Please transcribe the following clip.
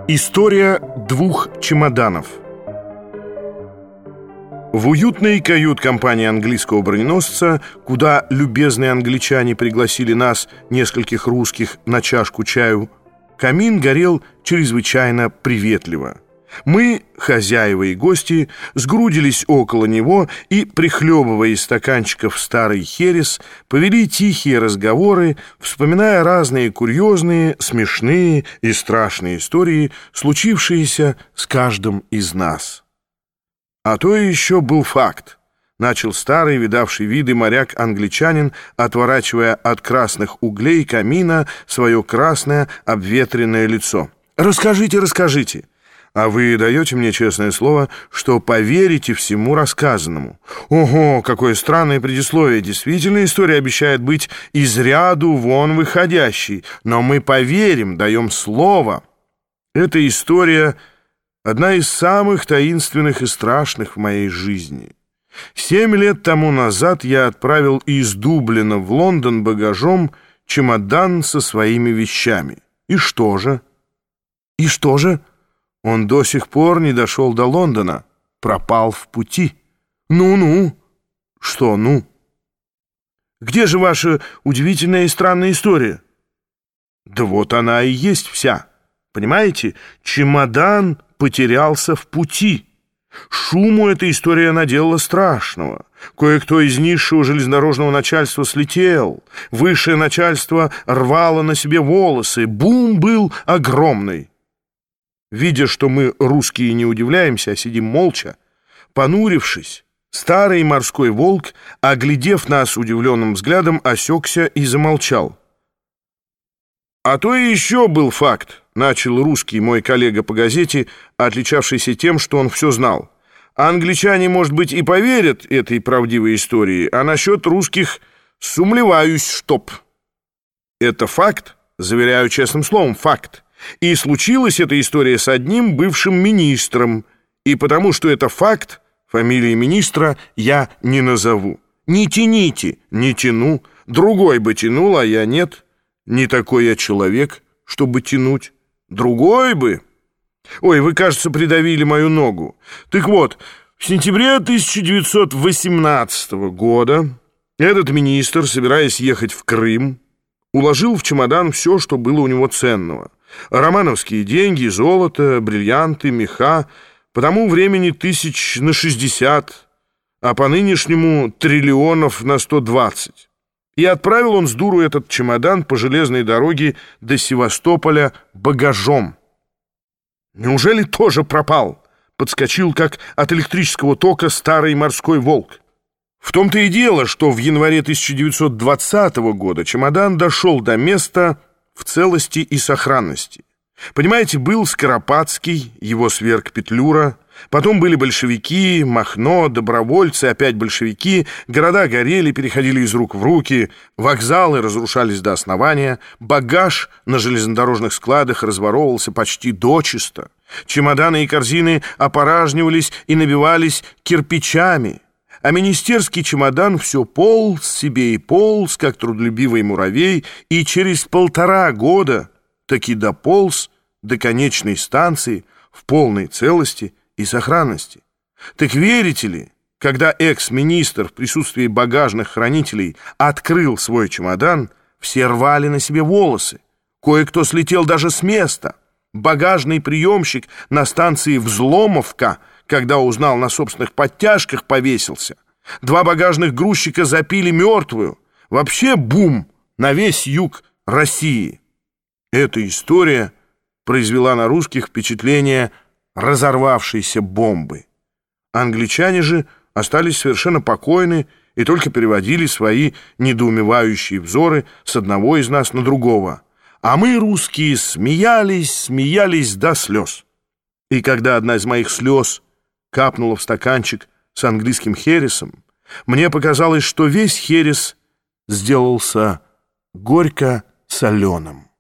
История двух чемоданов. В уютной кают-компании английского броненосца, куда любезные англичане пригласили нас, нескольких русских, на чашку чаю, камин горел чрезвычайно приветливо. Мы, хозяева и гости, сгрудились около него и, прихлебывая из стаканчиков старый херес, повели тихие разговоры, вспоминая разные курьезные, смешные и страшные истории, случившиеся с каждым из нас. А то еще был факт. Начал старый, видавший виды моряк-англичанин, отворачивая от красных углей камина свое красное обветренное лицо. «Расскажите, расскажите!» «А вы даете мне честное слово, что поверите всему рассказанному?» «Ого, какое странное предисловие! Действительно, история обещает быть из ряду вон выходящей, но мы поверим, даем слово. Эта история — одна из самых таинственных и страшных в моей жизни. 7 лет тому назад я отправил из Дублина в Лондон багажом чемодан со своими вещами. И что же? И что же? Он до сих пор не дошел до Лондона, пропал в пути. Ну-ну. Что «ну»? Где же ваша удивительная и странная история? Да вот она и есть вся. Понимаете, чемодан потерялся в пути. Шуму эта история наделала страшного. Кое-кто из низшего железнодорожного начальства слетел. Высшее начальство рвало на себе волосы. Бум был огромный. Видя, что мы, русские, не удивляемся, а сидим молча, понурившись, старый морской волк, оглядев нас удивленным взглядом, осекся и замолчал. «А то и еще был факт», — начал русский мой коллега по газете, отличавшийся тем, что он все знал. «Англичане, может быть, и поверят этой правдивой истории, а насчет русских сумлеваюсь, чтоб». «Это факт, заверяю честным словом, факт. И случилась эта история с одним бывшим министром, и потому что это факт, фамилии министра я не назову. Не тяните, не тяну, другой бы тянул, а я нет. Не такой я человек, чтобы тянуть. Другой бы. Ой, вы, кажется, придавили мою ногу. Так вот, в сентябре 1918 года этот министр, собираясь ехать в Крым, уложил в чемодан все, что было у него ценного. Романовские деньги, золото, бриллианты, меха. По тому времени 60, а по нынешнему триллионов на 120. И отправил он с дуру этот чемодан по железной дороге до Севастополя багажом. «Неужели тоже пропал?» — подскочил, как от электрического тока, старый морской волк. В том-то и дело, что в январе 1920 года чемодан дошел до места в целости и сохранности. Понимаете, был Скоропадский, его сверг Петлюра, потом были большевики, Махно, добровольцы, опять большевики, города горели, переходили из рук в руки, вокзалы разрушались до основания, багаж на железнодорожных складах разворовывался почти дочисто, чемоданы и корзины опоражнивались и набивались кирпичами, а министерский чемодан все полз себе и полз, как трудолюбивый муравей, и через 1,5 года таки дополз до конечной станции в полной целости и сохранности. Так верите ли, когда экс-министр в присутствии багажных хранителей открыл свой чемодан, все рвали на себе волосы, кое-кто слетел даже с места. Багажный приемщик на станции Взломовка, когда узнал, на собственных подтяжках повесился. 2 багажных грузчика запили мертвую. Вообще бум на весь юг России. Эта история произвела на русских впечатление разорвавшейся бомбы. Англичане же остались совершенно покойны и только переводили свои недоумевающие взоры с одного из нас на другого. А мы, русские, смеялись до слез. И когда одна из моих слез капнула в стаканчик с английским хересом, мне показалось, что весь херес сделался горько-соленым.